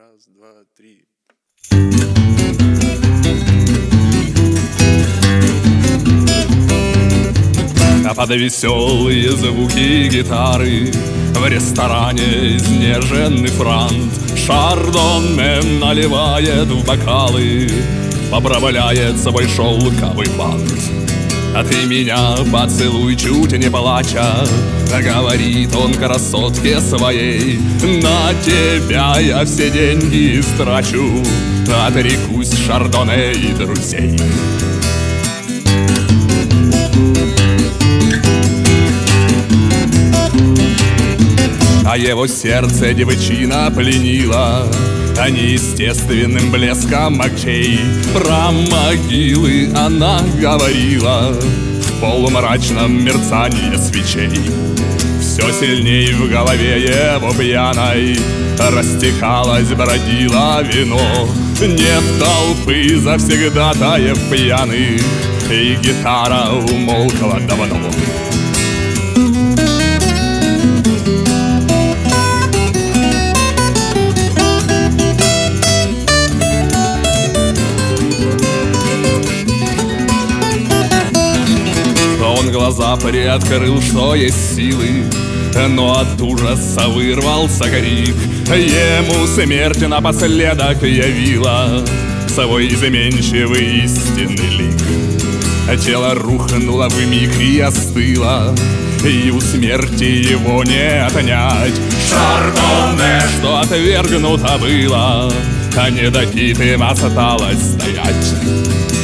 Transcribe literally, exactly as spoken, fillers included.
Раз, два, три. А под веселые звуки гитары в ресторане изнеженный франт шардонне наливает в бокалы, поправляет свой шелковый бант. А ты меня поцелуй, чуть не плача, говорит он красотке своей. На тебя я все деньги истрачу, отрекусь шардоне и друзей. А его сердце девчина пленила неестественным блеском очей. Про могилы она говорила в полумрачном мерцании свечей. Все сильней в голове его пьяной растекалось, бродило вино. Нет толпы завсегдатаев пьяных, и гитара умолкла давно. Он глаза приоткрыл, что есть силы, но от ужаса вырвался крик. Ему смерть напоследок явила свой изменчивый истинный лик. Тело рухнуло вмиг и остыло, и у смерти его не отнять. Шардоне, что отвергнуто было, а недопитым осталось стоять.